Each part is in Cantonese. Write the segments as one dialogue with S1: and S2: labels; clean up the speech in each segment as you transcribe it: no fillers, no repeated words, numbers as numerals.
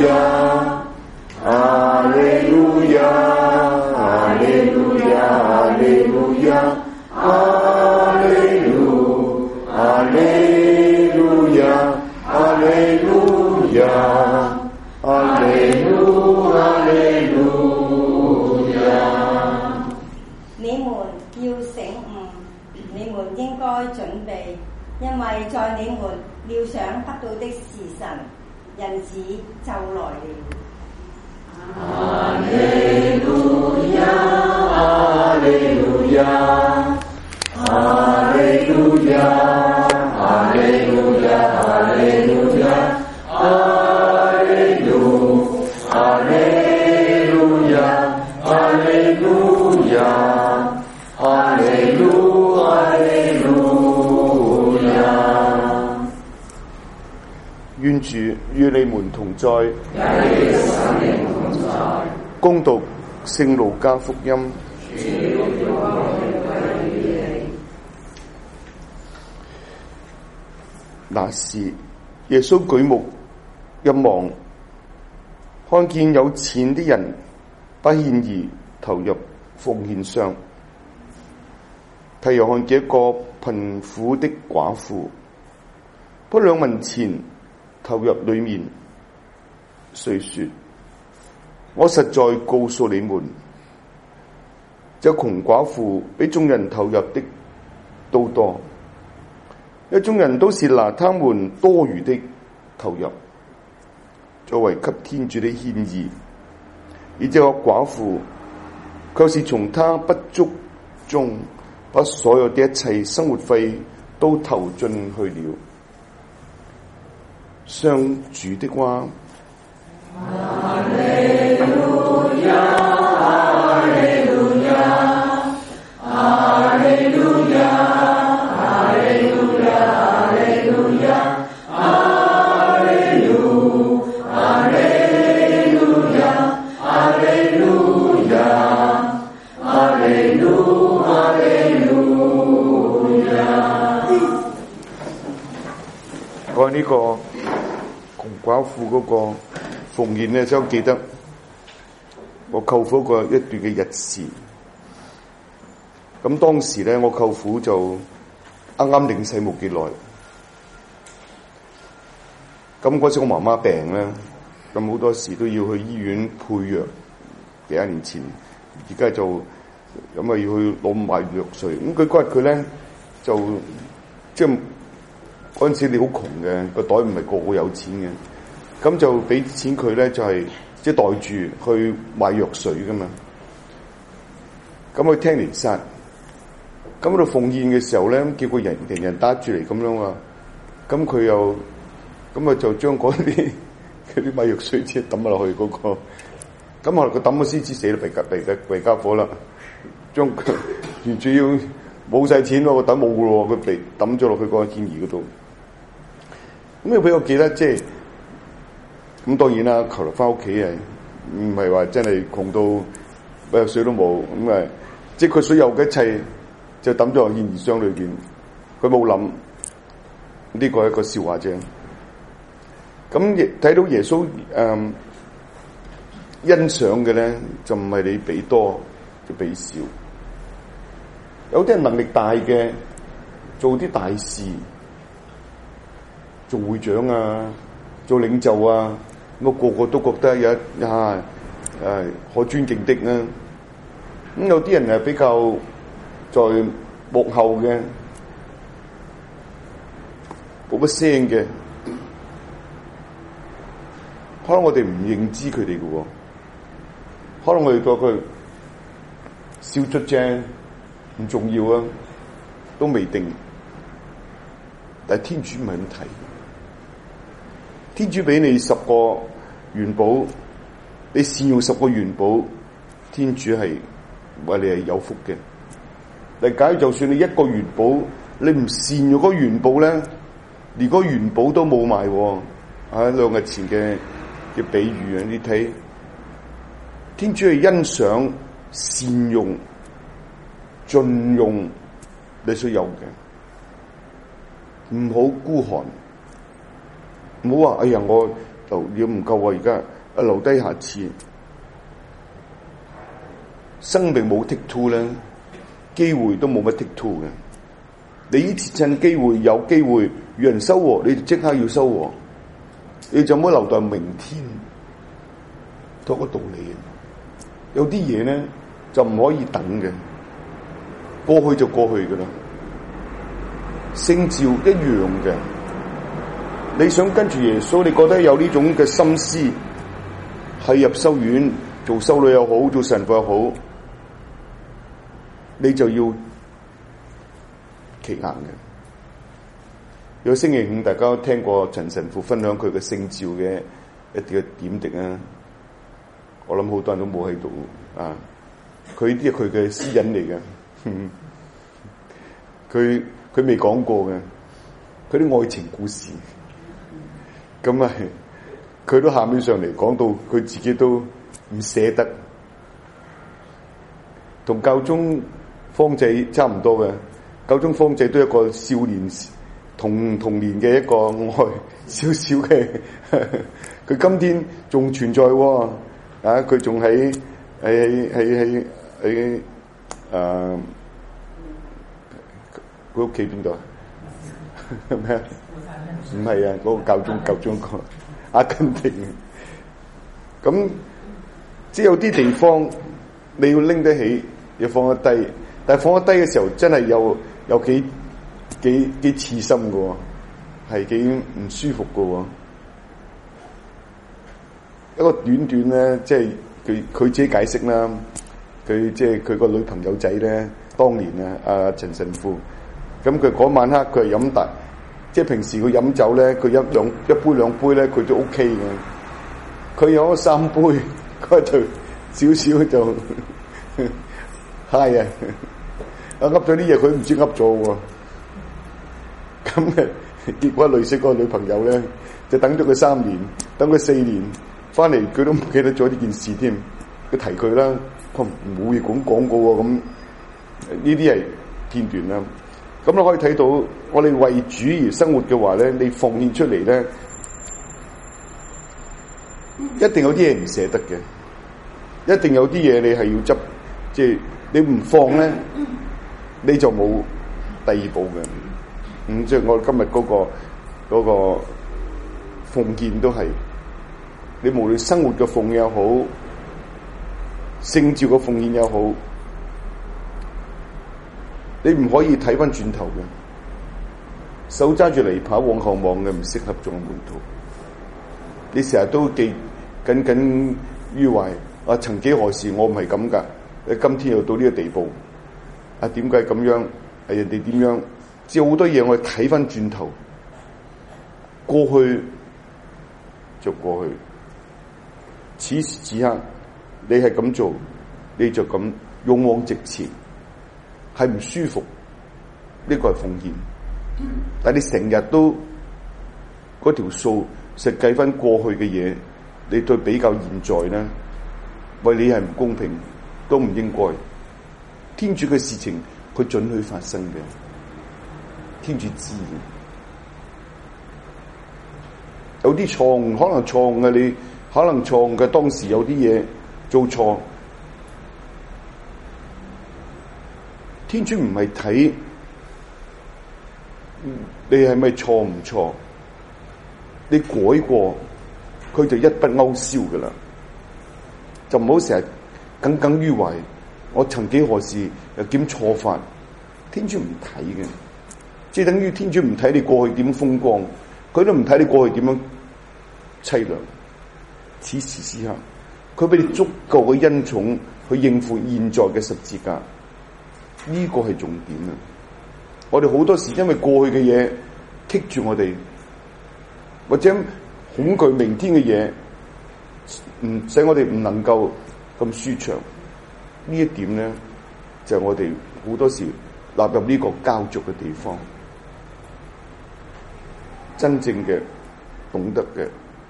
S1: 亞，哈利路亞，哈利路亞，哈利路亞，哈利路，哈利路亞，哈利路亞，哈利路，哈利路亞。
S2: 你們要醒悟，你們應該準備，因為在你們料想不到的時辰，人子就來了。
S1: 哈利路亞，哈利路亞，哈利路亞，哈利路亞，哈利路亞，哈利路，哈利路亞，哈利路亞，哈利路，哈利路亞。
S3: 願主與你們同在，恭讀聖路加福音。那時，耶穌舉目一望，看見有錢的人不獻而投入奉獻箱，他又看見一個貧苦的寡婦，不2文錢投入裏面，遂說：我實在告訴你們，這窮寡婦比眾人投入的都多，因為眾人都是拿他們多餘的投入，作為給天主的獻儀，而這個寡婦卻是從他不足中把所有的一切生活費都投進去了。上主的話。
S1: 哈利路亞，哈利路亞，哈利路亞，哈利路亞，哈利路亞，哈利路，哈利路亞，哈利路亞，哈利路，哈利路亞。
S3: 講呢個窮寡婦嗰個奉獻咧，就記得我舅父個一段嘅日事。咁當時咧，我舅父就啱啱領洗冇幾耐。咁嗰時我媽媽病咧，咁好多時都要去醫院配藥。幾多年前，而家就咁啊要去攞買藥水。咁佢嗰日佢咧就即係嗰陣時你好窮嘅，個袋唔係個個有錢嘅。咁就俾錢佢咧，就係即係袋住去買藥水噶嘛。咁去聽彌撒，咁喺度奉獻嘅時候咧，叫個人打住嚟咁樣啊。咁佢又咁啊，就將嗰啲買藥水錢抌落去嗰個。咁後來佢抌咗先知死啦，弊家伙啦，將佢完全要冇晒錢咯，個袋冇噶咯，佢被抌咗落去嗰個獻儀嗰度。咁又俾我記得即係。咁當然啦，求嚟翻屋企係唔係話真係窮到乜藥水都冇咁啊！即係佢所有嘅一切就抌咗落獻儀箱裏邊，佢冇諗呢個係一個笑話啫。咁亦睇到耶穌欣賞嘅咧，就唔係你俾多就俾少。有啲人能力大嘅，做啲大事，做會長啊，做領袖啊。咁個個都覺得有可尊敬的啦。咁有啲人係比較在幕後嘅，冇乜聲嘅，可能我哋唔認知佢哋嘅喎，可能我哋覺得佢少出啫，唔重要啊，都未定。但係天主唔係咁睇。天主俾你10個元寶，你善用10個元寶，天主係為你係有福嘅。但假如就算你1個元寶，你唔善用嗰個元寶咧，連嗰個元寶都冇埋。喺2日前嘅比喻啊，你睇天主係欣賞善用、盡用你所有嘅，唔好孤寒。唔好話，哎呀，我就要唔夠啊！而家留低下次。生命冇 take two 咧，機會都冇乜 take two 嘅。你呢次趁機會有機會與人收穫，你就即刻要收穫，你就唔好留待明天。同個道理，有啲嘢咧就唔可以等嘅，過去就過去噶啦。聖召一樣嘅，你想跟住耶穌，你覺得有呢種嘅心思，係入修院做修女又好，做神父又好，你就要企硬嘅。有星期五大家都聽過陳神父分享佢嘅聖召嘅一啲嘅點滴啊，我諗好多人都冇喺度啊。佢啲係佢嘅私隱嚟嘅，佢未講過嘅，佢啲愛情故事。咁啊，佢都下面上嚟講到佢自己都唔捨得，同教宗方濟差唔多嘅。教宗方濟都係一個少年童年嘅一個愛少少嘅，佢今天仲存在喎，啊！佢仲喺佢屋企邊度啊？咩啊？唔係啊，嗰個教宗個阿根廷。咁即係有啲地方你要拎得起，要放得低，但係放得低嘅時候，真係有幾刺心嘅喎，係幾唔舒服嘅喎。一個短咧，即係佢自己解釋啦。佢即係佢個女朋友仔咧，當年啊，阿陳神父。咁佢嗰晚黑佢係飲大，即係平時佢飲酒咧，佢一杯兩杯咧，佢都 OK 嘅。佢有3杯，佢就少少就嗨啊！噏咗啲嘢，佢唔知噏咗喎。咁嘅結果累死個女朋友咧，就等咗佢3年，等佢4年翻嚟，佢都唔記得咗呢件事添。佢提佢啦，佢冇嘢咁講過喎。咁呢啲係片段啦。咁你可以睇到，我哋為主而生活嘅話咧，你奉獻出嚟咧，一定有啲嘢唔捨得嘅，一定有啲嘢你係要執，即係你唔放咧，你就冇第二步嘅。即係我今日嗰個奉獻都係，你無論生活嘅奉獻又好，聖召嘅奉獻又好。你唔可以睇翻轉頭嘅，手揸住嚟跑往後望嘅唔適合做門徒。你成日都記耿於懷，啊曾幾何時我唔係咁噶，你今天又到呢個地步，啊點解咁樣？係人哋點樣？即係好多嘢我哋睇翻轉頭，過去就過去。此時此刻，你係咁做，你就咁勇往直前。係唔舒服，呢個係奉獻。但係你成日都嗰條數實計翻過去嘅嘢，你對比較現在咧，為你係唔公平，都唔應該。天主嘅事情，佢准許發生嘅，天主知嘅。有啲錯誤，可能錯誤嘅你，可能錯誤嘅當時有啲嘢做錯。天主唔係睇你係咪錯唔錯，你改過佢就一筆勾銷噶啦，就唔好成日耿於懷。我曾幾何時又點錯法？天主唔睇嘅，即係等於天主唔睇你過去點風光，佢都唔睇你過去點樣淒涼。此時此刻，佢俾你足夠嘅恩寵去應付現在嘅十字架。呢個係重點啊！我哋好多時因為過去嘅嘢棘住我哋，或者恐懼明天嘅嘢，使我哋唔能夠咁舒暢。呢一點咧，就係我哋好多時納入呢個膠著嘅地方。真正嘅懂得嘅，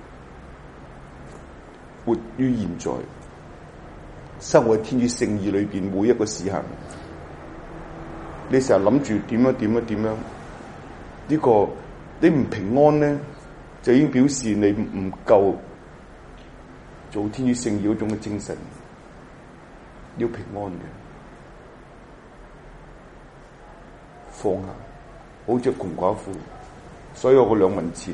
S3: 活於現在，生活喺天主聖意裏邊每一個時刻。你成日諗住點樣？呢個你唔平安咧，就已經表示你唔夠做天主聖義嗰種嘅精神，要平安嘅放下，好似窮寡婦，所有個2文錢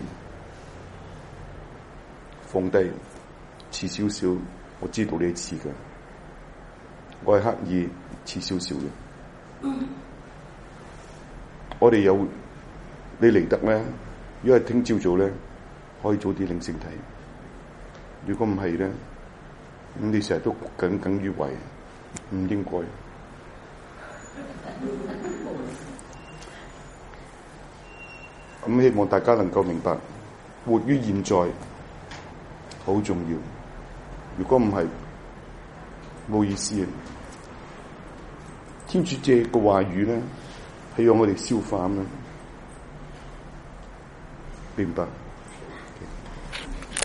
S3: 放低，遲少少，我知道你係遲嘅，我係刻意遲少少嘅。我哋有你嚟得咧，如果係聽朝早咧，可以早啲領聖體。如果唔係咧，咁你成日都耿耿於懷，唔應該。咁希望大家能夠明白，活於現在好重要。如果唔係，冇意思嘅。天主借個話語咧，係讓我哋消化咁樣，明白。